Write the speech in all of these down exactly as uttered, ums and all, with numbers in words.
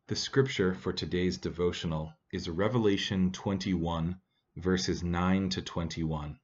The scripture for today's devotional is Revelation twenty-one, verses nine to twenty-one.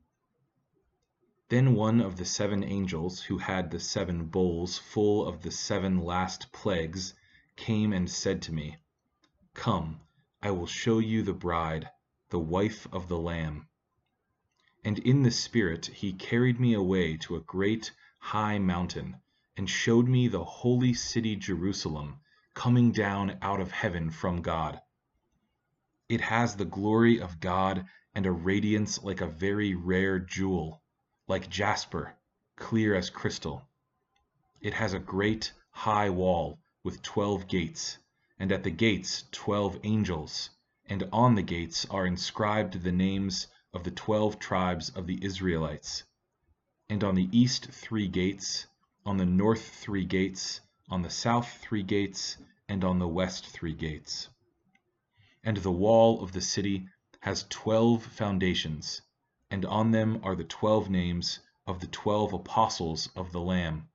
Then one of the seven angels who had the seven bowls full of the seven last plagues came and said to me, "Come, I will show you the bride, the wife of the Lamb." And in the Spirit he carried me away to a great high mountain, and showed me the holy city Jerusalem, coming down out of heaven from God. It has the glory of God and a radiance like a very rare jewel, like jasper, clear as crystal. It has a great high wall with twelve gates, and at the gates twelve angels, and on the gates are inscribed the names of the twelve tribes of the Israelites. And on the east three gates, on the north three gates, on the south three gates, and on the west three gates. And the wall of the city has twelve foundations, and on them are the twelve names of the twelve apostles of the Lamb.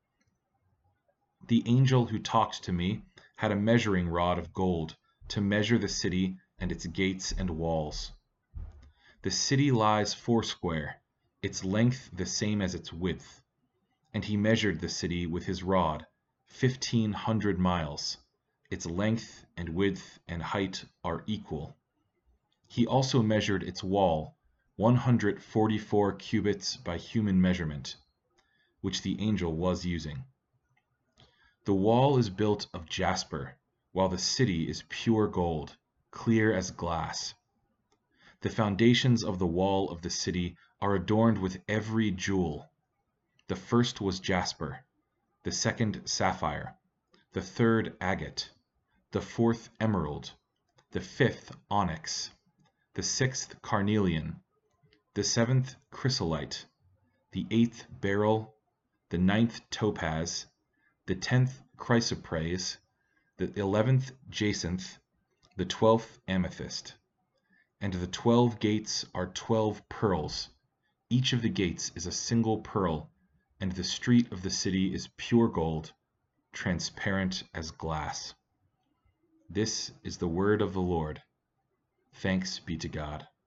The angel who talked to me had a measuring rod of gold to measure the city and its gates and walls. The city lies foursquare, its length the same as its width. And he measured the city with his rod, fifteen hundred miles. Its length and width and height are equal. He also measured its wall, one hundred forty-four cubits by human measurement, which the angel was using. The wall is built of jasper, while the city is pure gold, clear as glass. The foundations of the wall of the city are adorned with every jewel. The first was jasper, the second sapphire, the third agate, the fourth emerald, the fifth onyx, the sixth carnelian, the seventh chrysolite, the eighth beryl, the ninth topaz, the tenth chrysoprase, the eleventh jacinth, the twelfth amethyst. And the twelve gates are twelve pearls. Each of the gates is a single pearl, and the street of the city is pure gold, transparent as glass. This is the word of the Lord. Thanks be to God.